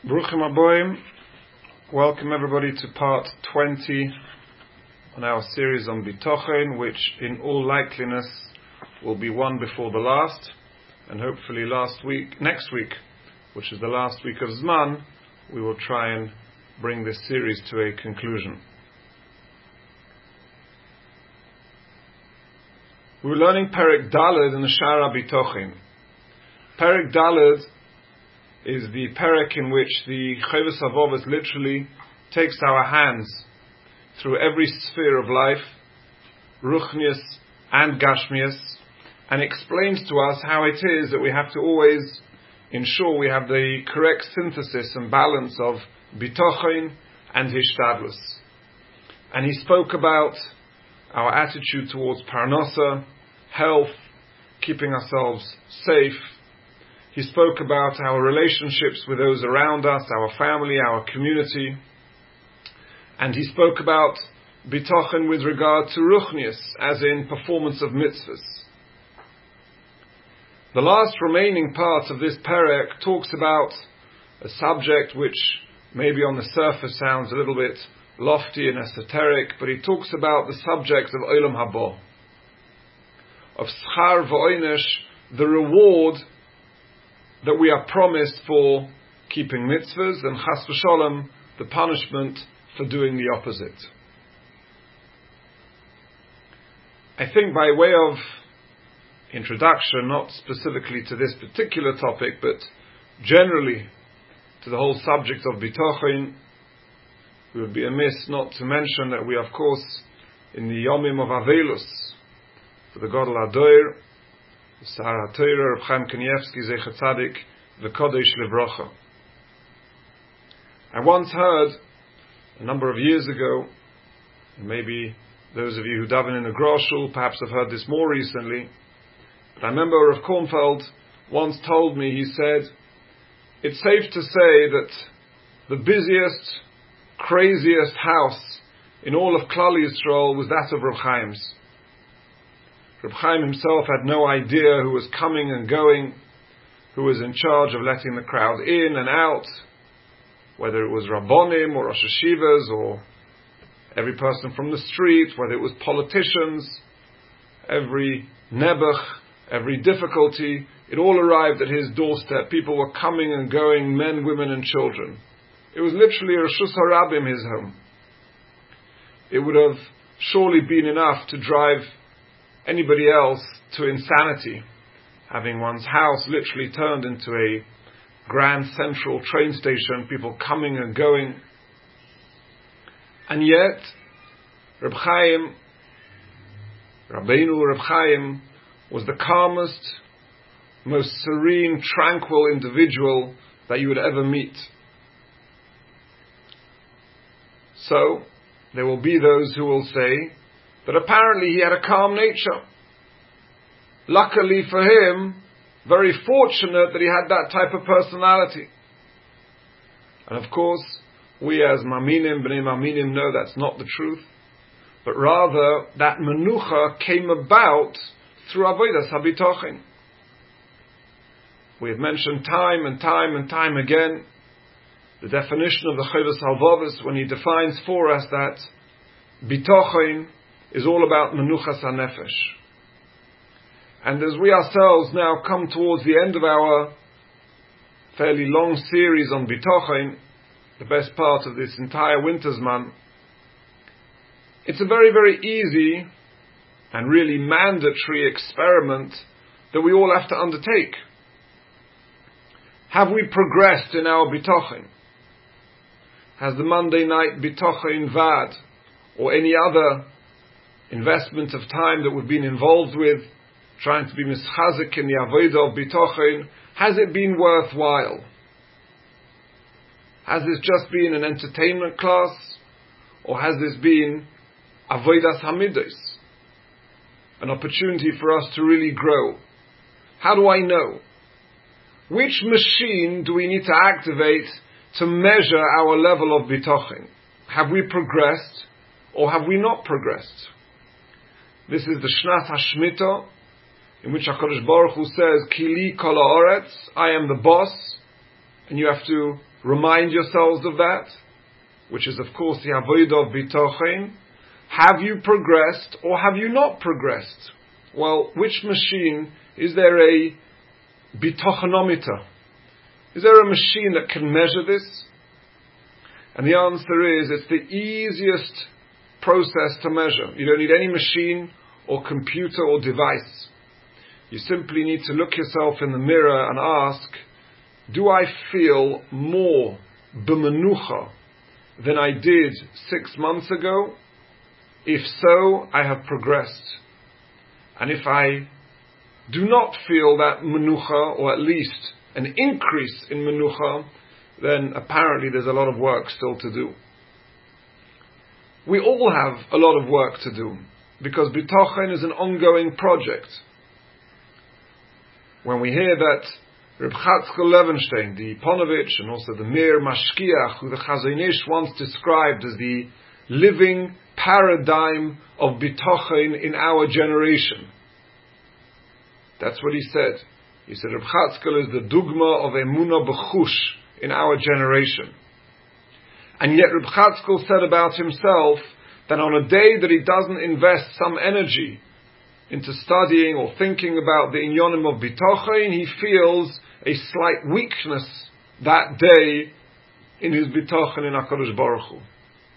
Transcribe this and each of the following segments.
Bruchim Aboim, welcome everybody to part 20 on our series on Bitochen, which in all likeliness will be one before the last, and hopefully next week, which is the last week of Zman, we will try and bring this series to a conclusion. We were learning Perek Daled in the Shara Bitochen. Perek Daled is the perek in which the Chovos HaLevavos literally takes our hands through every sphere of life, Ruchnius and Gashmius, and explains to us how it is that we have to always ensure we have the correct synthesis and balance of Bitochen and Hishtadlus. And he spoke about our attitude towards Parnasa, health, keeping ourselves safe. He spoke about our relationships with those around us, our family, our community. And he spoke about Bitochen with regard to Ruchnius, as in performance of mitzvahs. The last remaining part of this perek talks about a subject which maybe on the surface sounds a little bit lofty and esoteric, but he talks about the subject of Olam Haba, of Schar V'Oinesh, the reward that we are promised for keeping mitzvahs, and Chas V'Sholom, the punishment for doing the opposite. I think by way of introduction, not specifically to this particular topic, but generally to the whole subject of Bitochen, we would be amiss not to mention that we, of course, in the Yomim of Avelus, for the Gadol Adoir, the Sar HaTorah of Chaim Kanievsky, Zecher Tzadik, V'Kodesh Livrocha. I once heard, a number of years ago, and maybe those of you who daven in the Groshul perhaps have heard this more recently, but I remember Rav Kornfeld once told me, he said, it's safe to say that the busiest, craziest house in all of Klal Yisrael was that of Reb Chaim's. Reb Chaim himself had no idea who was coming and going, who was in charge of letting the crowd in and out, whether it was Rabbonim or Rosh Hashivas or every person from the street, whether it was politicians, every nebuch, every difficulty, it all arrived at his doorstep. People were coming and going, men, women and children. It was literally Reshus HaRabim, his home. It would have surely been enough to drive anybody else to insanity, having one's house literally turned into a grand central train station, people coming and going. And yet, Reb Chaim, Rabbeinu Reb Chaim, was the calmest, most serene, tranquil individual that you would ever meet. So, there will be those who will say that apparently he had a calm nature. Luckily for him, very fortunate that he had that type of personality. And of course, we as Maminim, Bnei Maminim know that's not the truth, but rather that Menucha came about through Avodas HaBitochen. We have mentioned time and time again the definition of the Chovos HaLevavos when he defines for us that Bitochen is all about Menuchas HaNefesh. And as we ourselves now come towards the end of our fairly long series on Bitochen, the best part of this entire winter's month, it's a very, very easy and really mandatory experiment that we all have to undertake. Have we progressed in our Bitochen? Has the Monday night Bitochen Vad or any other investment of time that we've been involved with, trying to be mischazik in the avodah of Bitochen, has it been worthwhile? Has this just been an entertainment class, or has this been avodas hamidos, an opportunity for us to really grow? How do I know? Which machine do we need to activate to measure our level of Bitochen? Have we progressed, or have we not progressed? This is the Shnas HaShmita, in which HaKadosh Baruch Hu says, Kili kol haaretz, I am the boss, and you have to remind yourselves of that, which is of course the avodah of bitochen. Have you progressed or have you not progressed? Well, which machine? Is there a bitochenometer? Is there a machine that can measure this? And the answer is, it's the easiest process to measure. You don't need any machine or computer or device. You simply need to look yourself in the mirror and ask, do I feel more b'menucha than I did 6 months ago? If so, I have progressed. And if I do not feel that menucha, or at least an increase in menucha, then apparently there's a lot of work still to do. We all have a lot of work to do, because bitochen is an ongoing project. When we hear that Reb Chatzkel Levenstein, the Ponovitch, and also the Meir Mashkiach, who the Chazon Ish once described as the living paradigm of bitochen in our generation. That's what he said. He said Reb Chatzkel is the dugma of emunah b'chush in our generation. And yet Reb Chatzkel said about himself that on a day that he doesn't invest some energy into studying or thinking about the inyonim of bitochen, he feels a slight weakness that day in his bitochen in HaKadosh Baruch Hu.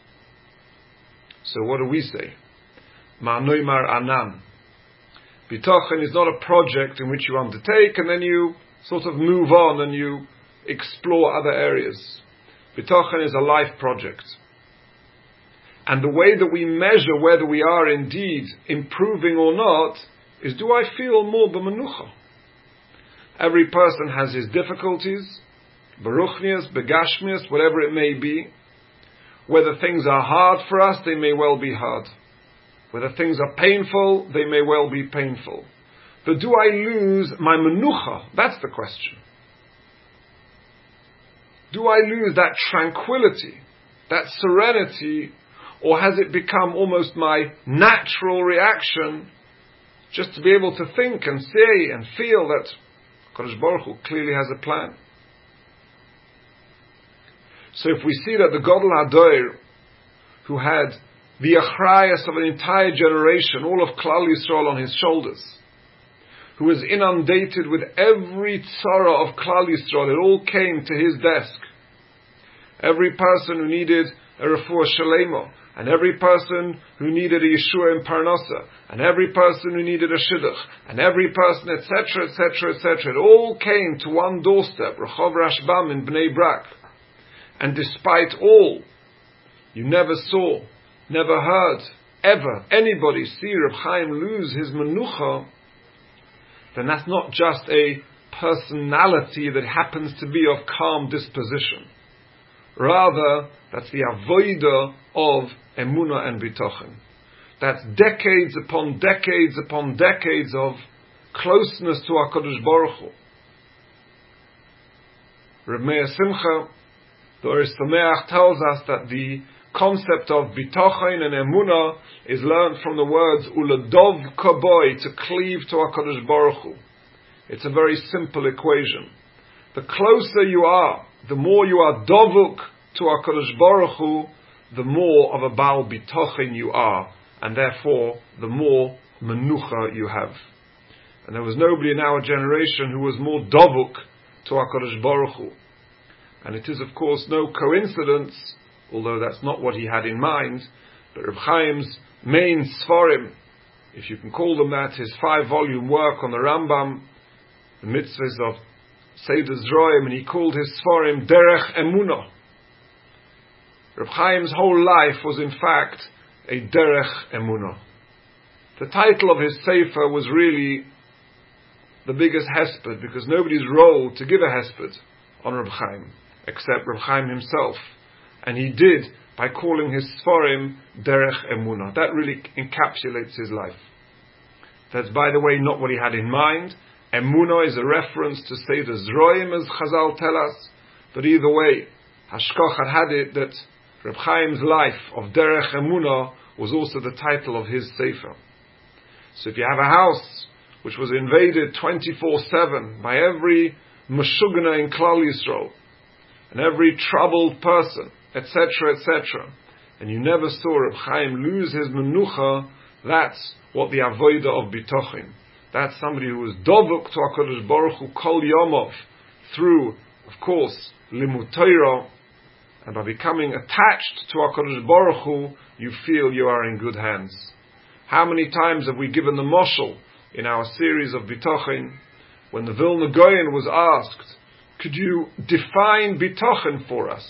So what do we say? Ma'anoimar anan. Bitochen is not a project in which you undertake and then you sort of move on and you explore other areas. Bitochen is a life project. And the way that we measure whether we are indeed improving or not is, do I feel more b'menucha? Every person has his difficulties, beruchnias, begashmias, whatever it may be. Whether things are hard for us, they may well be hard. Whether things are painful, they may well be painful. But do I lose my menucha? That's the question. Do I lose that tranquility, that serenity, or has it become almost my natural reaction just to be able to think and say and feel that Kadosh Baruch Hu clearly has a plan? So if we see that the Gadol Hadoir, who had the achrayas of an entire generation, all of Klal Yisrael on his shoulders, who was inundated with every tzara of Klal Yisrael, it all came to his desk. Every person who needed a refuah shalema, and every person who needed a Yeshua in Parnasa, and every person who needed a shidduch, and every person, etc., etc., etc., it all came to one doorstep, Rehov Rashbam in Bnei Brak. And despite all, you never saw, never heard, ever, anybody see Reb Chaim lose his menucha, then that's not just a personality that happens to be of calm disposition. Rather, that's the avodah of emunah and bitochen. That's decades upon decades upon decades of closeness to HaKadosh Baruch Hu. Reb Meir Simcha, the Ohr Sameach, tells us that the concept of bitochen and emunah is learned from the words uladov kaboy, to cleave to HaKadosh Baruch Hu. It's a very simple equation. The closer you are, the more you are dovuk to HaKadosh Baruch Hu, the more of a Baal bitochen you are, and therefore the more menucha you have. And there was nobody in our generation who was more dovuk to HaKadosh Baruch Hu. And it is of course no coincidence, although that's not what he had in mind, but Reb Chaim's main Sfarim, if you can call them that, his 5-volume work on the Rambam, the mitzvahs of Seder Zroim, and he called his Sfarim Derech Emunah. Reb Chaim's whole life was in fact a Derech Emunah. The title of his Sefer was really the biggest hesped, because nobody's role to give a hesped on Reb Chaim, except Reb Chaim himself. And he did by calling his Sfarim Derech Emunah. That really encapsulates his life. That's, by the way, not what he had in mind. Emunah is a reference to Seder Zroim, as Chazal tell us. But either way, Hashkoch had it that Reb Chaim's life of Derech Emunah was also the title of his Sefer. So if you have a house which was invaded 24/7 by every Meshugana in Klal Yisrael, and every troubled person, etc., etc., and you never saw Reb Chaim lose his menucha, that's what the avodah of bitochin. That's somebody who is dovuk to HaKadosh Baruch Hu kol yomov, through, of course, limud Torah, and by becoming attached to HaKadosh Baruch Hu, you feel you are in good hands. How many times have we given the moshel in our series of bitochin, when the Vilna Gaon was asked, could you define bitochin for us?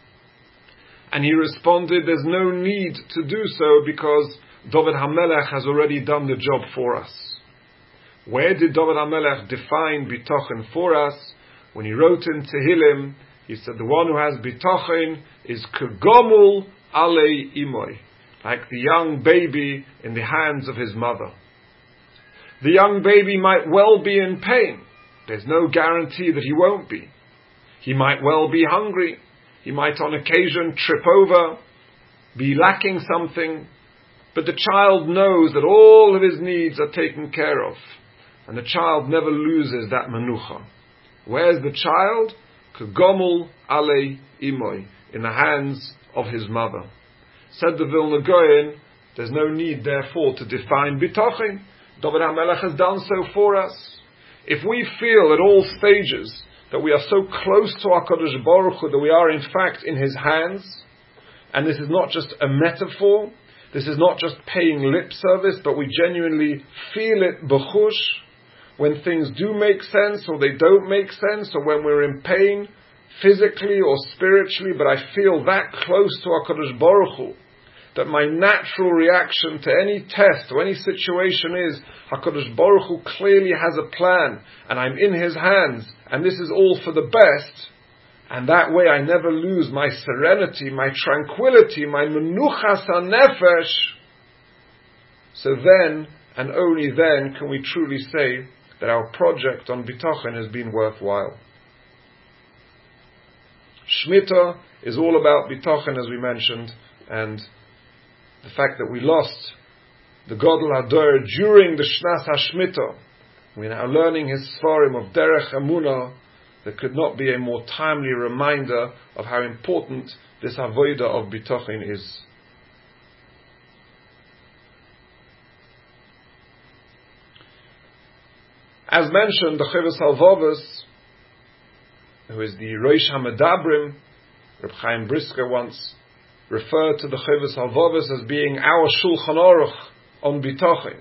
And he responded, there's no need to do so because David HaMelech has already done the job for us. Where did David HaMelech define bitochin for us? When he wrote in Tehillim, he said, the one who has bitochin is kegomul alei imoy, like the young baby in the hands of his mother. The young baby might well be in pain. There's no guarantee that he won't be. He might well be hungry. He might on occasion trip over, be lacking something, but the child knows that all of his needs are taken care of, and the child never loses that menucha. Where's the child? Kegomul alei imoy, in the hands of his mother. Said the Vilna Gaon, there's no need therefore to define bitochin. David HaMelech has done so for us. If we feel at all stages that we are so close to HaKadosh Baruch Hu that we are in fact in His hands, and this is not just a metaphor, this is not just paying lip service, but we genuinely feel it b'chush, when things do make sense or they don't make sense, or when we're in pain, physically or spiritually, but I feel that close to HaKadosh Baruch Hu, that my natural reaction to any test or any situation is, HaKadosh Baruch Hu clearly has a plan, and I'm in His hands, and this is all for the best, and that way I never lose my serenity, my tranquility, my menuchas hanefesh. So then, and only then, can we truly say that our project on bitochin has been worthwhile. Shemitah is all about bitochin, as we mentioned, and the fact that we lost the Gadol Hador during the Shnas HaShmitah. We're now learning his Sfarim of Derech Emunah. There could not be a more timely reminder of how important this avodah of bitochin is. As mentioned, the Chovos HaLevavos, who is the Rosh HaMedabrim, Reb Chaim Brisker once referred to the Chovos HaLevavos as being our Shulchan Aruch on bitochin.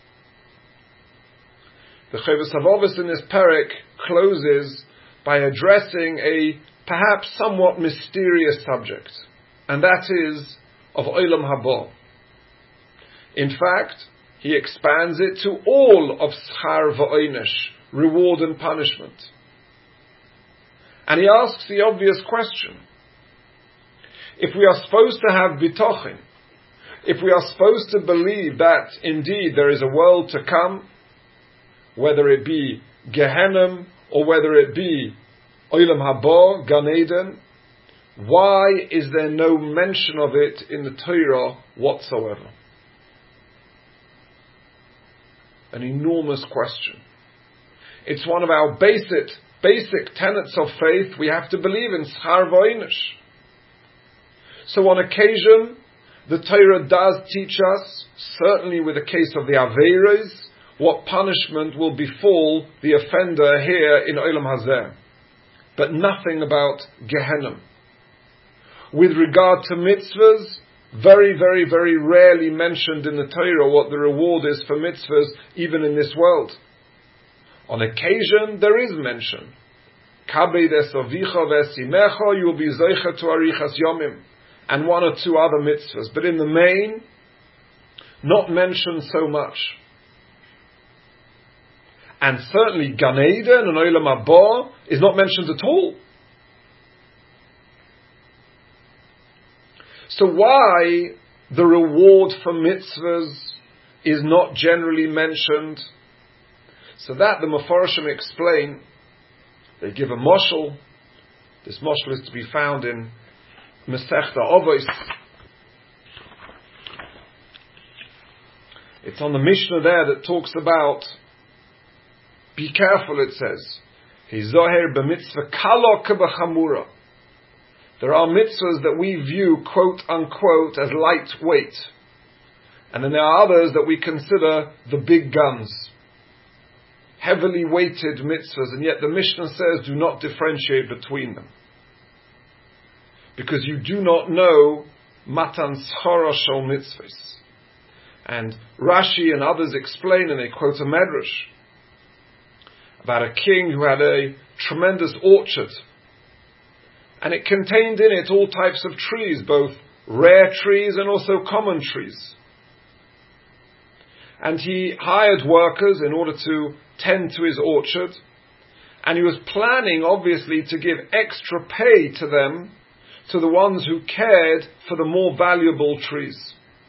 The Chovos HaLevavos in this perek closes by addressing a perhaps somewhat mysterious subject, and that is of Olam Haba. In fact, he expands it to all of Schar v'Onesh, reward and punishment. And he asks the obvious question: if we are supposed to have bitochin, if we are supposed to believe that indeed there is a world to come, whether it be Gehenna or whether it be Olam Haba, Gan Eden, why is there no mention of it in the Torah whatsoever? An enormous question. It's one of our basic tenets of faith. We have to believe in Schar v'Onesh. So on occasion, the Torah does teach us, certainly with the case of the Aveiros, what punishment will befall the offender here in Olam Hazeh, but nothing about Gehenna. With regard to mitzvahs, very, very, very rarely mentioned in the Torah what the reward is for mitzvahs, even in this world. On occasion, there is mention. Kabed es avicha v'esimecha, you will be zeicha to arichas yomim, and one or two other mitzvahs. But in the main, not mentioned so much. And certainly Gan Eden and Olam Haba is not mentioned at all. So why the reward for mitzvahs is not generally mentioned? So that the Mefarshim explain. They give a moshel. This moshel is to be found in Masechta Avos. It's on the Mishnah there that talks about, be careful, it says, Hizoher b'mitzvah kalo k'b'chamura. There are mitzvahs that we view, quote unquote, as lightweight. And then there are others that we consider the big guns. Heavily weighted mitzvahs, and yet the Mishnah says do not differentiate between them. Because you do not know matan schara shel mitzvahs. And Rashi and others explain, and they quote a medrash about a king who had a tremendous orchard. And it contained in it all types of trees, both rare trees and also common trees. And he hired workers in order to tend to his orchard. And he was planning, obviously, to give extra pay to them, to the ones who cared for the more valuable trees.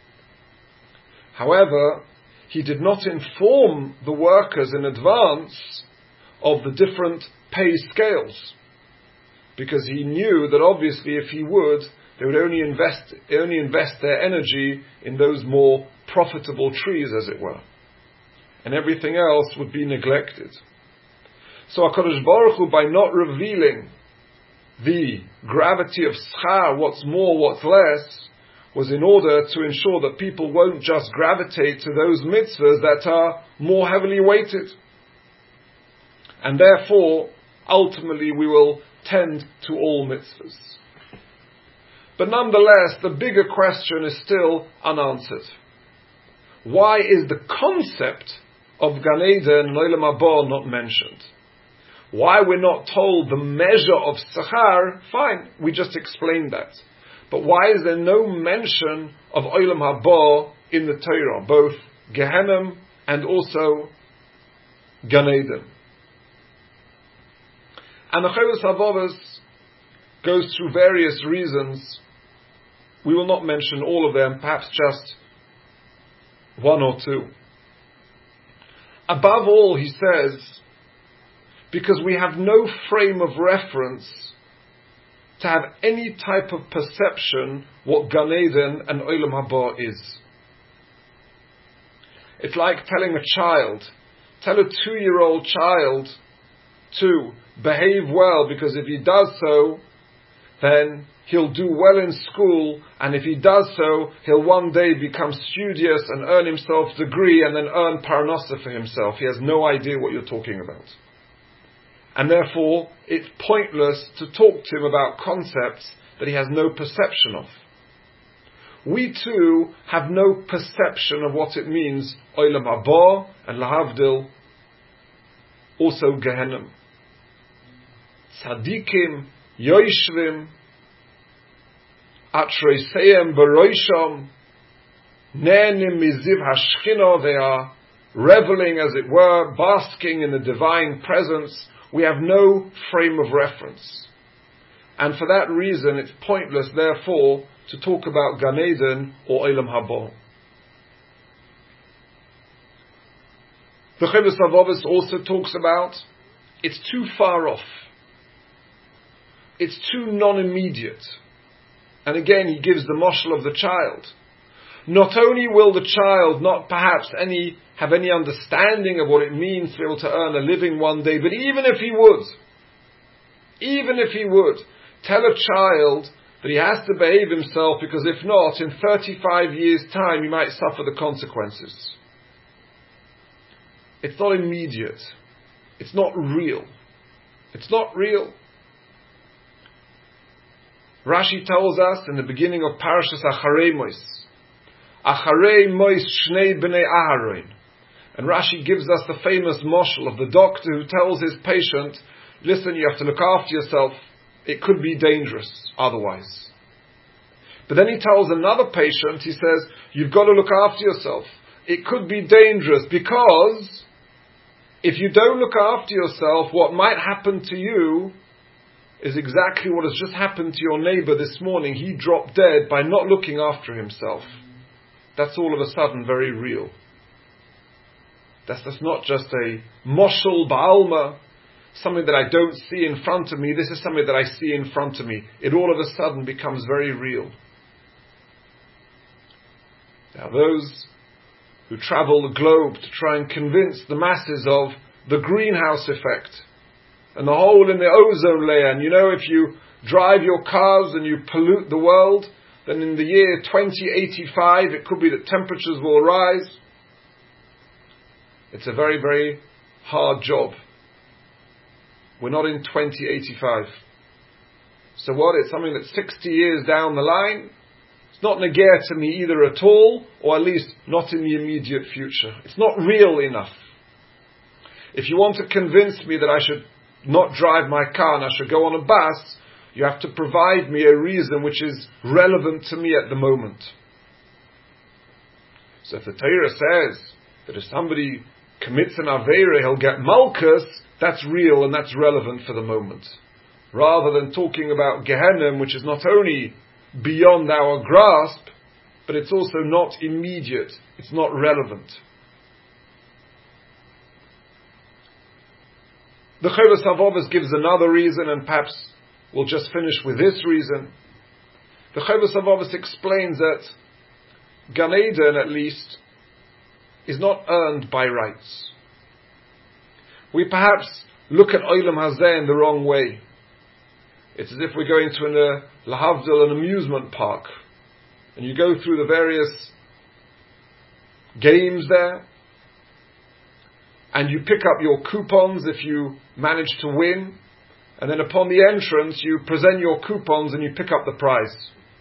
However, he did not inform the workers in advance of the different pay scales, because he knew that obviously if he would, they would only invest their energy in those more profitable trees, as it were, and everything else would be neglected. So HaKadosh Baruch Hu, by not revealing the gravity of schar, what's more, what's less, was in order to ensure that people won't just gravitate to those mitzvahs that are more heavily weighted. And therefore, ultimately we will tend to all mitzvahs. But nonetheless, the bigger question is still unanswered. Why is the concept of Gan Eden and Olam Haba not mentioned? Why we're not told the measure of Sachar? Fine, we just explained that. But why is there no mention of Olam Haba in the Torah, both Gehenna and also Gan Eden? And the Chovos HaLevavos goes through various reasons. We will not mention all of them, perhaps just one or two. Above all, he says, because we have no frame of reference to have any type of perception what Gan Eden and Olam Haba is. It's like telling a child, tell a 2-year-old child to behave well, because if he does so, then he'll do well in school, and if he does so, he'll one day become studious and earn himself a degree and then earn parnasa for himself. He has no idea what you're talking about. And therefore, it's pointless to talk to him about concepts that he has no perception of. We too have no perception of what it means, Olam Haba and Lahavdil, also Gehenna. Tzadikim, Yoishvim, Atreiseim Baroisham, Ne'enim Miziv Hashchina, they are reveling, as it were, basking in the divine presence. We have no frame of reference. And for that reason, it's pointless, therefore, to talk about Gan Eden or Olam Haba. The Chovos HaLevavos also talks about it's too far off. It's too non-immediate. And again, he gives the mashal of the child. Not only will the child not perhaps have any understanding of what it means to be able to earn a living one day, but even if he would, tell a child that he has to behave himself, because if not, in 35 years' time, he might suffer the consequences. It's not immediate. It's not real. It's not real. Rashi tells us in the beginning of Parashas Acharei Mois Shnei Bnei Aharon. And Rashi gives us the famous mashal of the doctor who tells his patient, listen, you have to look after yourself. It could be dangerous otherwise. But then he tells another patient, he says, you've got to look after yourself. It could be dangerous because if you don't look after yourself, what might happen to you is exactly what has just happened to your neighbor this morning. He dropped dead by not looking after himself. That's all of a sudden very real. That's not just a moshel ba'alma, something that I don't see in front of me. This is something that I see in front of me. It all of a sudden becomes very real. Now those who travel the globe to try and convince the masses of the greenhouse effect, and the hole in the ozone layer. And if you drive your cars and you pollute the world, then in the year 2085 it could be that temperatures will rise. It's a very, very hard job. We're not in 2085. So what? It's something that's 60 years down the line. It's not negir to me either at all, or at least not in the immediate future. It's not real enough. If you want to convince me that I should not drive my car and I should go on a bus, you have to provide me a reason which is relevant to me at the moment. So if the Torah says that if somebody commits an Aveira, he'll get Malkus, that's real and that's relevant for the moment. Rather than talking about Gehenna, which is not only beyond our grasp, but it's also not immediate, it's not relevant. The Chovos HaLevavos gives another reason, and perhaps we'll just finish with this reason. The Chovos HaLevavos explains that Gan Eden, at least, is not earned by rights. We perhaps look at Olam Hazeh in the wrong way. It's as if we're going to an amusement park, and you go through the various games there, and you pick up your coupons if you manage to win, and then upon the entrance you present your coupons and you pick up the prize.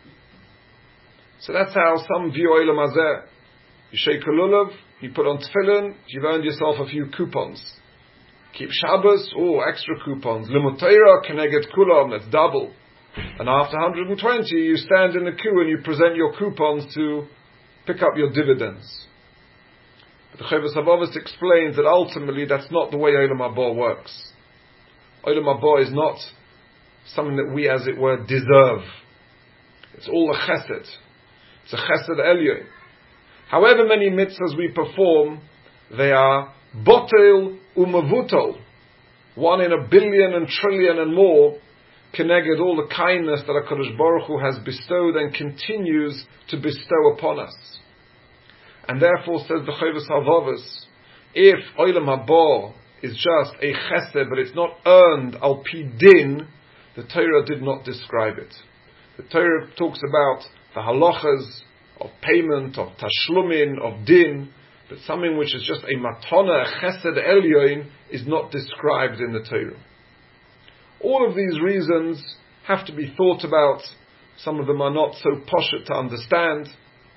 So that's how some view Olam Hazeh. You shake a lulav, you put on tefillin, you've earned yourself a few coupons. Keep Shabbos, extra coupons. Limud Torah, Keneged Kulam, that's double. And after 120, you stand in the queue and you present your coupons to pick up your dividends. But the Chovos HaLevavos explains that ultimately that's not the way Olam Haba works. Olam Haba is not something that we, as it were, deserve. It's all a chesed. It's a chesed elyon. However many mitzvahs we perform, they are botel umavutol, 1 in a billion and trillion and more, keneged all the kindness that HaKadosh Baruch Hu has bestowed and continues to bestow upon us. And therefore, says the Chovos HaLevavos, if Olam Haba is just a chesed, but it's not earned al pi din, the Torah did not describe it. The Torah talks about the halachas of payment, of tashlumin, of din, but something which is just a matana, a chesed elyon, is not described in the Torah. All of these reasons have to be thought about. Some of them are not so poshut to understand.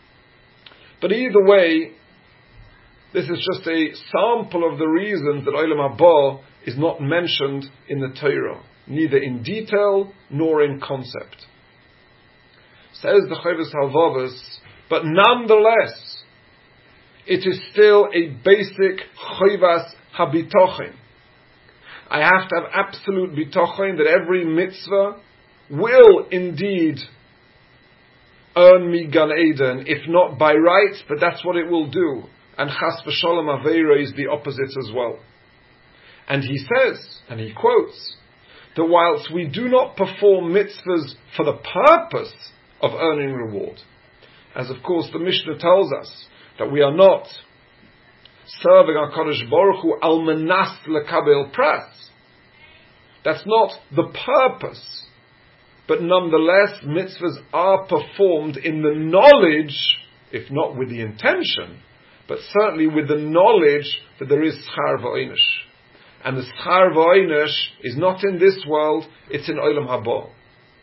But either way, this is just a sample of the reasons that Olam Haba is not mentioned in the Torah, neither in detail nor in concept. Says the Chovos HaLevavos, but nonetheless, it is still a basic Chovas HaBitochen. I have to have absolute bitochen that every mitzvah will indeed earn me Gan Eden, if not by rights, but that's what it will do. And Chas v'Sholom Aveira is the opposite as well. And he says, and he quotes, that whilst we do not perform mitzvahs for the purpose of earning reward, as of course the Mishnah tells us, that we are not serving HaKadosh Baruch Hu al manas lekabel pras. That's not the purpose. But nonetheless, mitzvahs are performed in the knowledge, if not with the intention, but certainly with the knowledge that there is schar v'oinish. And the schar v'oinish is not in this world, it's in Olam Haba.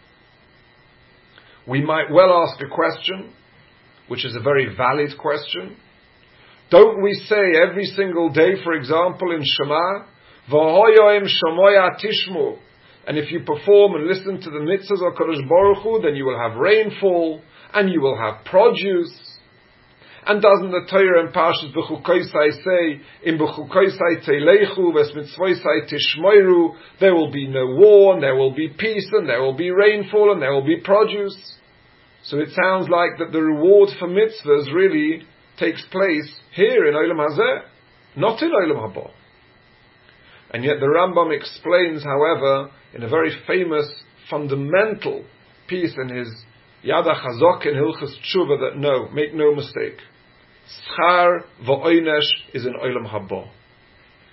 We might well ask a question, which is a very valid question. Don't we say every single day, for example, in Shema, V'hoyoim shamoya tishmu, and if you perform and listen to the mitzvahs of HaKadosh Baruch Hu, then you will have rainfall, and you will have produce. And doesn't the Torah in Parshas B'chukoisai say, in B'chukoisai teilechu, ves mitzvoisai tishmoiru, there will be no war, and there will be peace, and there will be rainfall, and there will be produce. So it sounds like that the reward for mitzvahs really takes place here in Olam Hazeh, not in Olam Haba. And yet the Rambam explains, however, in a very famous, fundamental piece in his Yad HaChazok in Hilchos Tshuva, that no, make no mistake, Schar v'oinesh is in Olam Haba.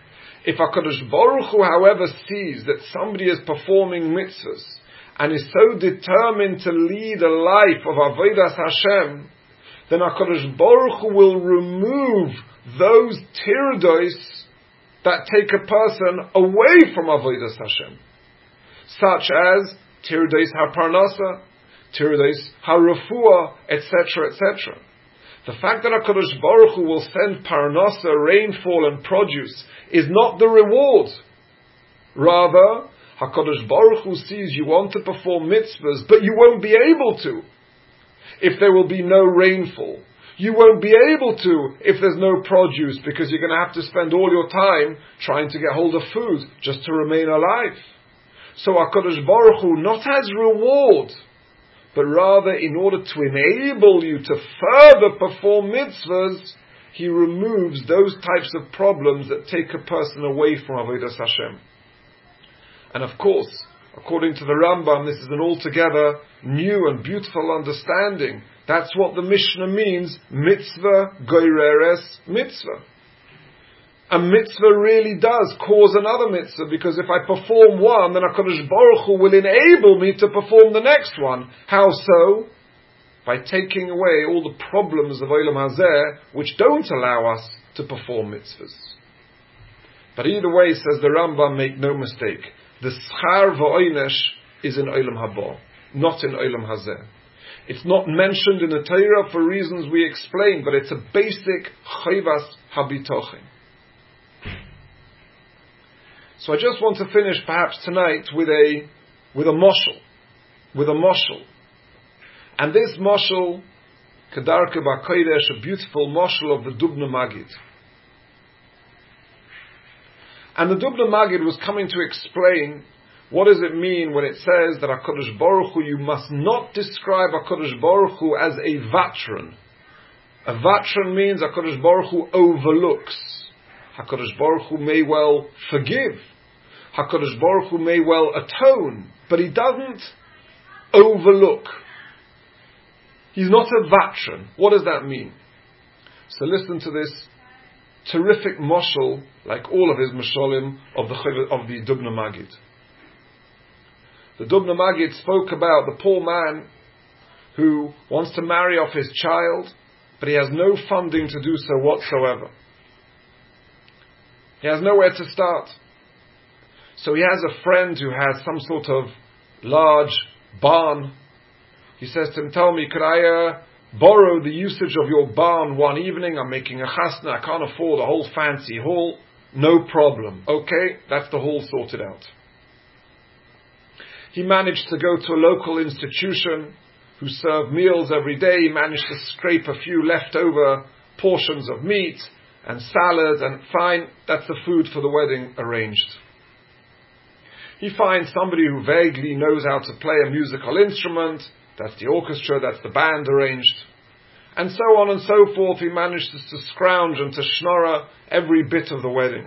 If HaKadosh Baruch Hu, however, sees that somebody is performing mitzvahs and is so determined to lead a life of Avodas Hashem, then HaKadosh Baruch Hu will remove those tirdos that take a person away from Avodas Hashem, such as tirdos haparnasa, tirdos harafua, etc., etc. The fact that HaKadosh Baruch Hu will send parnasa, rainfall and produce, is not the reward. Rather, HaKadosh Baruch Hu sees you want to perform mitzvahs, but you won't be able to if there will be no rainfall. You won't be able to if there's no produce, because you're going to have to spend all your time trying to get hold of food just to remain alive. So HaKadosh Baruch Hu, not as reward, but rather in order to enable you to further perform mitzvahs, He removes those types of problems that take a person away from Avodas Hashem. And of course, according to the Rambam, this is an altogether new and beautiful understanding. That's what the Mishnah means, mitzvah goyreres mitzvah. A mitzvah really does cause another mitzvah, because if I perform one, then HaKadosh Baruch Hu will enable me to perform the next one. How so? By taking away all the problems of Olam Hazeh, which don't allow us to perform mitzvahs. But either way, says the Rambam, make no mistake, the schar v'oinesh is in Olam Haba, not in Olam Hazeh. It's not mentioned in the Torah for reasons we explained, but it's a basic chayvas habitochen. So I just want to finish perhaps tonight with a moshel. And this moshel, Kedarke B'Kodesh, a beautiful moshel of the Dubna Magid. And the Dubna Magid was coming to explain what does it mean when it says that HaKadosh Baruch Hu, you must not describe HaKadosh Baruch Hu as a vatran. A vatran means HaKadosh Baruch Hu overlooks. HaKadosh Baruch Hu may well forgive. HaKadosh Baruch Hu may well atone, but He doesn't overlook. He's not a vatran. What does that mean? So listen to this terrific moshel, like all of his moshalim of the Dubna Magid. The Dubna Magid spoke about the poor man who wants to marry off his child, but he has no funding to do so whatsoever. He has nowhere to start. So he has a friend who has some sort of large barn. He says to him, tell me, could I borrow the usage of your barn one evening? I'm making a chasna, I can't afford a whole fancy hall. No problem. Okay, that's the hall sorted out. He managed to go to a local institution who served meals every day. He managed to scrape a few leftover portions of meat and salad, and fine, that's the food for the wedding arranged. He finds somebody who vaguely knows how to play a musical instrument. That's the orchestra, that's the band arranged. And so on and so forth. He manages to scrounge and to schnorrer every bit of the wedding.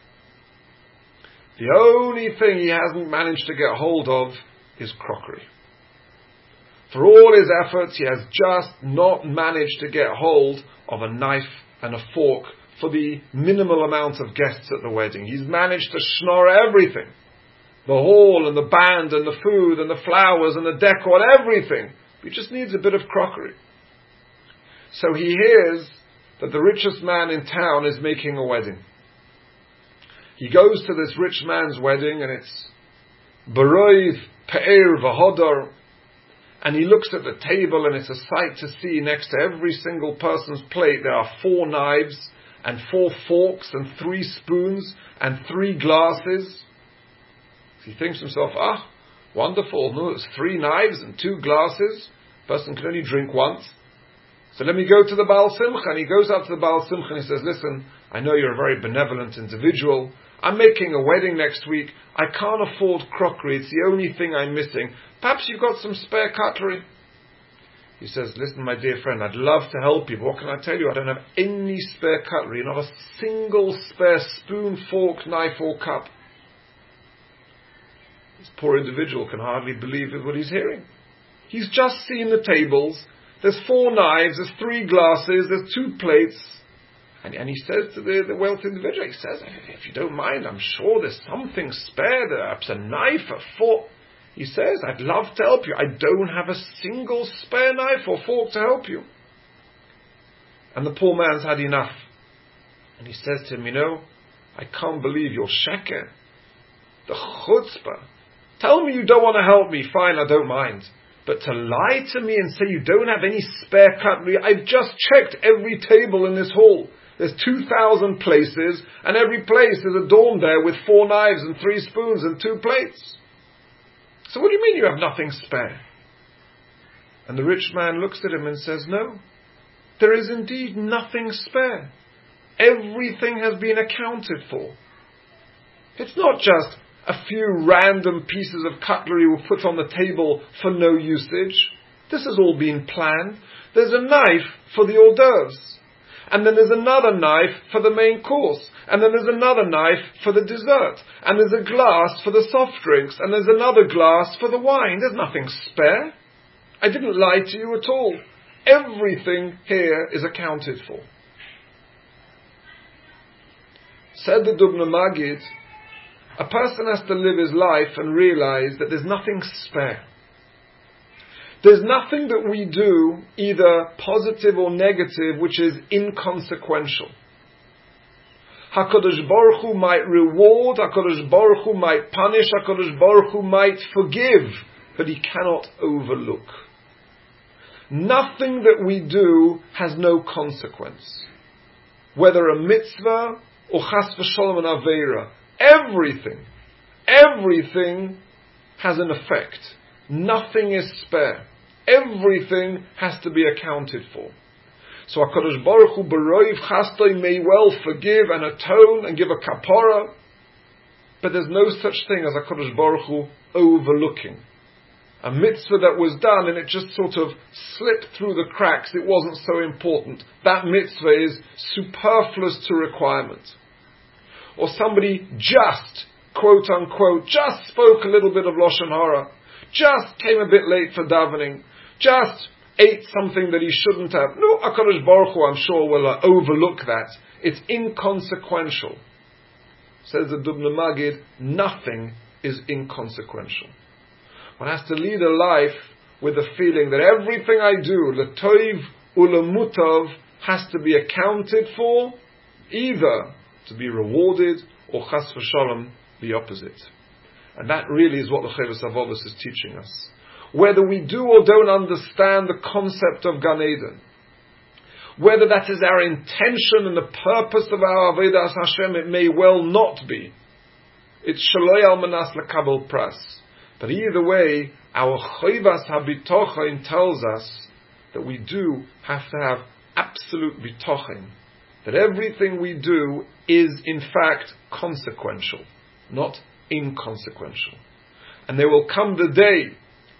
The only thing he hasn't managed to get hold of is crockery. For all his efforts, he has just not managed to get hold of a knife and a fork for the minimal amount of guests at the wedding. He's managed to schnorr everything. The hall and the band and the food and the flowers and the decor and everything. He just needs a bit of crockery. So he hears that the richest man in town is making a wedding. He goes to this rich man's wedding, and it's Baroiv Pe'er V'Hodor, and he looks at the table, and it's a sight to see. Next to every single person's plate there are 4 knives and 4 forks and 3 spoons and 3 glasses. He thinks to himself, wonderful, no, it's 3 knives and 2 glasses. Person can only drink once. So let me go to the Baal Simcha. And he goes up to the Baal Simcha and he says, listen, I know you're a very benevolent individual. I'm making a wedding next week. I can't afford crockery. It's the only thing I'm missing. Perhaps you've got some spare cutlery. He says, listen, my dear friend, I'd love to help you, but what can I tell you? I don't have any spare cutlery, not a single spare spoon, fork, knife or cup. This poor individual can hardly believe what he's hearing. He's just seen the tables. There's 4 knives, there's 3 glasses, there's 2 plates, And he says to the wealthy individual, he says, if you don't mind, I'm sure there's something spare, perhaps a knife, a fork. He says, I'd love to help you. I don't have a single spare knife or fork to help you. And the poor man's had enough. And he says to him, I can't believe your sheker, the chutzpah. Tell me you don't want to help me, fine, I don't mind. But to lie to me and say you don't have any spare cutlery, I've just checked every table in this hall. There's 2,000 places, and every place is adorned there with 4 knives and 3 spoons and 2 plates. So what do you mean you have nothing spare? And the rich man looks at him and says, no, there is indeed nothing spare. Everything has been accounted for. It's not just a few random pieces of cutlery were put on the table for no usage. This has all been planned. There's a knife for the hors d'oeuvres. And then there's another knife for the main course. And then there's another knife for the dessert. And there's a glass for the soft drinks. And there's another glass for the wine. There's nothing spare. I didn't lie to you at all. Everything here is accounted for. Said the Dubno Maggid, a person has to live his life and realize that there's nothing spare. There's nothing that we do, either positive or negative, which is inconsequential. HaKadosh Baruch Hu might reward, HaKadosh Baruch Hu might punish, HaKadosh Baruch Hu might forgive, but He cannot overlook. Nothing that we do has no consequence. Whether a mitzvah or chas v'sholom an aveira, everything has an effect. Nothing is spare. Everything has to be accounted for. So HaKadosh Baruch Hu b'roiv chastoi may well forgive and atone and give a kapara, but there's no such thing as HaKadosh Baruch Hu overlooking. A mitzvah that was done and it just sort of slipped through the cracks, it wasn't so important. That mitzvah is superfluous to requirement. Or somebody just, quote unquote, just spoke a little bit of Lashon Hara, just came a bit late for davening, just ate something that he shouldn't have. No, HaKadosh Baruch Hu, I'm sure, will overlook that. It's inconsequential. Says the Dubno Maggid, nothing is inconsequential. One has to lead a life with the feeling that everything I do, l'toiv u'lemutav, has to be accounted for, either to be rewarded or chas v'sholom, the opposite. And that really is what the Chovos HaLevavos is teaching us. Whether we do or don't understand the concept of Gan Eden, whether that is our intention and the purpose of our Avodas Hashem, it may well not be. It's Shaloi Almanas Lekabel Pras. But either way, our Chovas HaBitochen tells us that we do have to have absolute bitochen, that everything we do is in fact consequential, not inconsequential. And there will come the day,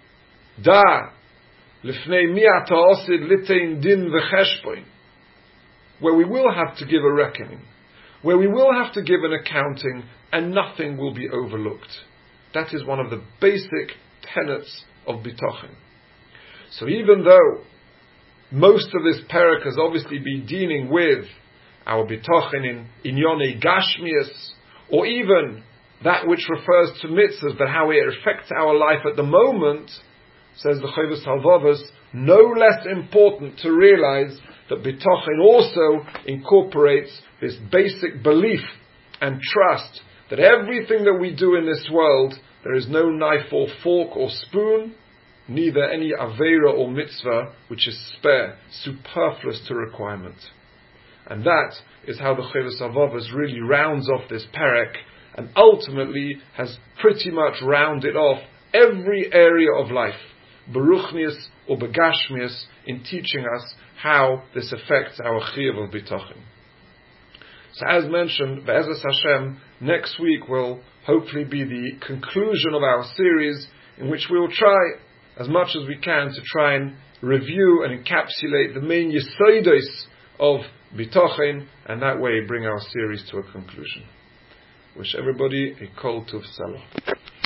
lifnei mi ata osid litein din v'cheshbon, where we will have to give a reckoning, where we will have to give an accounting, and nothing will be overlooked. That is one of the basic tenets of bitochen. So even though most of this parak has obviously been dealing with our bitochen in inyonei gashmias, or even that which refers to mitzvahs, but how it affects our life at the moment, says the Chovos HaLevavos, no less important to realize that bitochen also incorporates this basic belief and trust that everything that we do in this world, there is no knife or fork or spoon, neither any aveira or mitzvah which is spare, superfluous to requirement. And that is how the Chovos HaLevavos really rounds off this parak, and ultimately has pretty much rounded off every area of life, beruchnius or begashmius, in teaching us how this affects our chiyuv of bitochen. So as mentioned, Be'ezus Hashem, next week will hopefully be the conclusion of our series, in which we will try as much as we can to try and review and encapsulate the main yesodos of bitochen, and that way bring our series to a conclusion. Wish everybody a kol tuv salah.